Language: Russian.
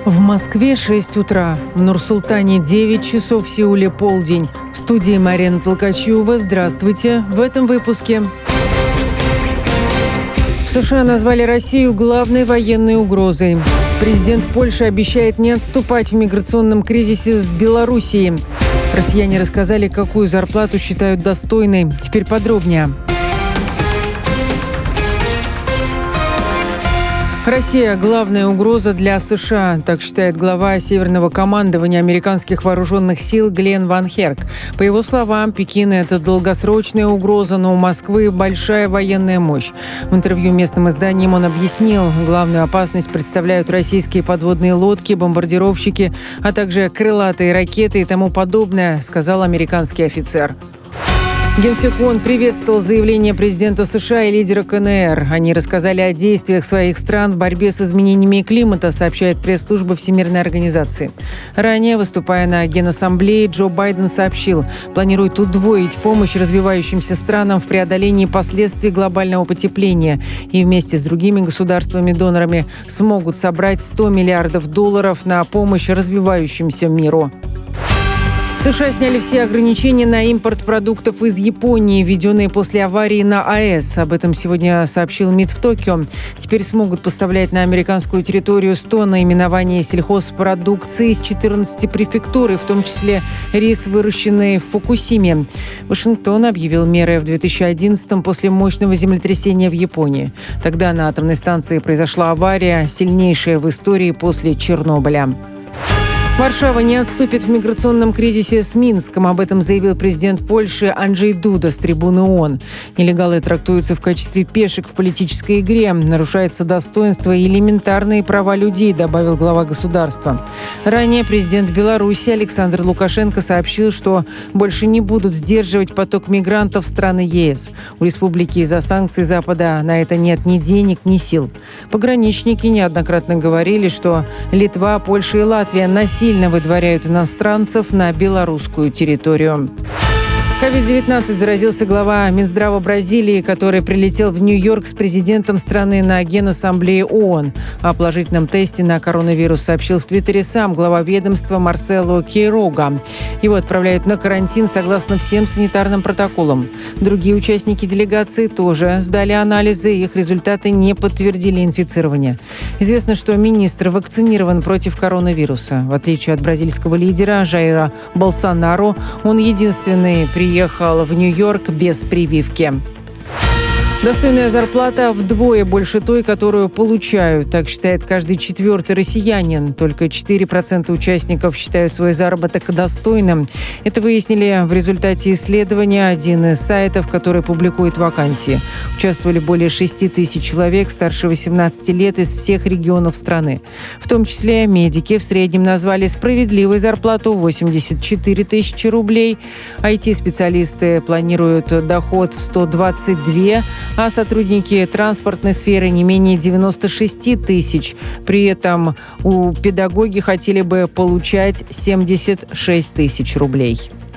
В Москве 6 утра, в Нур-Султане 9 часов, в Сеуле полдень. В студии Марина Толкачева. Здравствуйте. В этом выпуске. В США назвали Россию главной военной угрозой. Президент Польши обещает не отступать в миграционном кризисе с Белоруссией. Россияне рассказали, какую зарплату считают достойной. Теперь подробнее. Россия – главная угроза для США, так считает глава Северного командования американских вооруженных сил Глен Ван Херк. По его словам, Пекин – это долгосрочная угроза, но у Москвы большая военная мощь. В интервью местным изданиям он объяснил, главную опасность представляют российские подводные лодки, бомбардировщики, а также крылатые ракеты и тому подобное, сказал американский офицер. Генсек ООН приветствовал заявление президента США и лидера КНР. Они рассказали о действиях своих стран в борьбе с изменениями климата, сообщает пресс-служба Всемирной организации. Ранее, выступая на Генассамблее, Джо Байден сообщил, планирует удвоить помощь развивающимся странам в преодолении последствий глобального потепления и вместе с другими государствами-донорами смогут собрать $100 миллиардов на помощь развивающемуся миру. США сняли все ограничения на импорт продуктов из Японии, введенные после аварии на АЭС. Об этом сегодня сообщил МИД в Токио. Теперь смогут поставлять на американскую территорию 100 наименований сельхозпродукции из 14 префектур, в том числе рис, выращенный в Фукусиме. Вашингтон объявил меры в 2011-м после мощного землетрясения в Японии. Тогда на атомной станции произошла авария, сильнейшая в истории после Чернобыля. Варшава не отступит в миграционном кризисе с Минском. Об этом заявил президент Польши Анджей Дуда с трибуны ООН. Нелегалы трактуются в качестве пешек в политической игре. Нарушается достоинство и элементарные права людей, добавил глава государства. Ранее президент Беларуси Александр Лукашенко сообщил, что больше не будут сдерживать поток мигрантов в страны ЕС. У республики из-за санкций Запада на это нет ни денег, ни сил. Пограничники неоднократно говорили, что Литва, Польша и Латвия насильно выдворяют иностранцев на белорусскую территорию. COVID-19 заразился глава Минздрава Бразилии, который прилетел в Нью-Йорк с президентом страны на Генассамблее ООН. О положительном тесте на коронавирус сообщил в Твиттере сам глава ведомства Марсело Кейрога. Его отправляют на карантин согласно всем санитарным протоколам. Другие участники делегации тоже сдали анализы, их результаты не подтвердили инфицирование. Известно, что министр вакцинирован против коронавируса. В отличие от бразильского лидера Жаира Болсонару, он единственный приехал в Нью-Йорк без прививки. Достойная зарплата вдвое больше той, которую получают. Так считает каждый четвертый россиянин. Только 4% участников считают свой заработок достойным. Это выяснили в результате исследования один из сайтов, который публикует вакансии. Участвовали более 6 тысяч человек старше 18 лет из всех регионов страны. В том числе медики в среднем назвали справедливой зарплату 84 тысячи рублей. IT-специалисты планируют доход в 122, а сотрудники транспортной сферы не менее 96 тысяч. При этом педагоги хотели бы получать 76 тысяч рублей.